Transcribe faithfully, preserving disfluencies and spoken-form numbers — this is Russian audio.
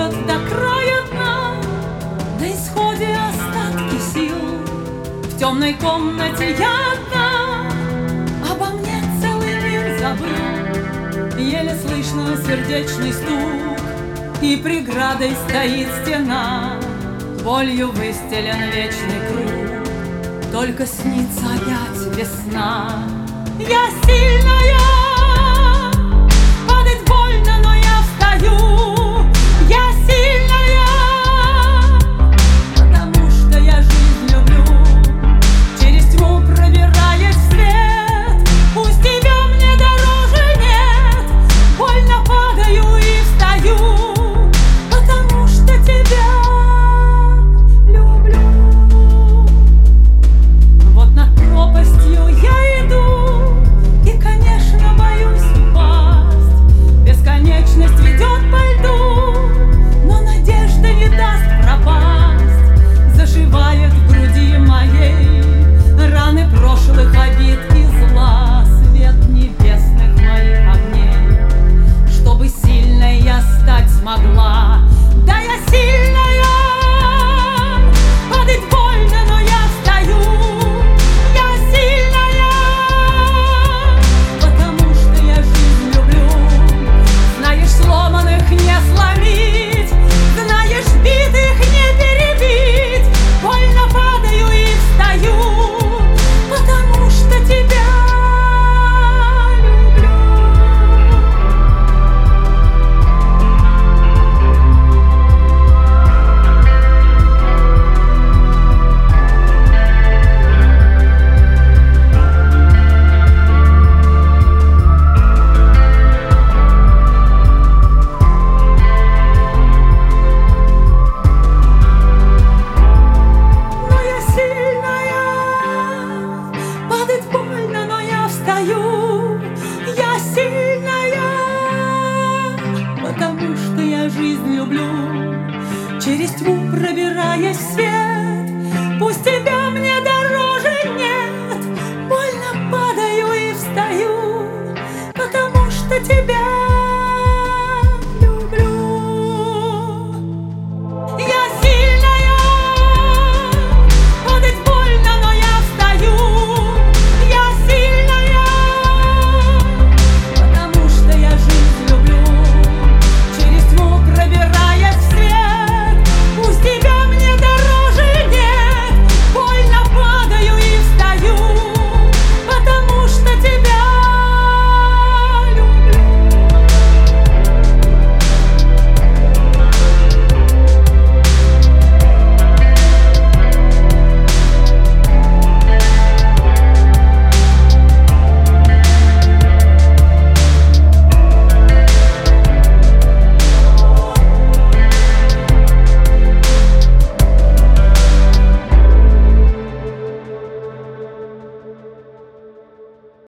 пьет до края дна, на исходе остатки сил. В темной комнате я одна, обо мне целый мир забыл. Еле слышно сердечный стук, и преградой стоит стена. Болью выстелен вечный круг, только снится опять весна. Я сильная, падать больно, но я встаю.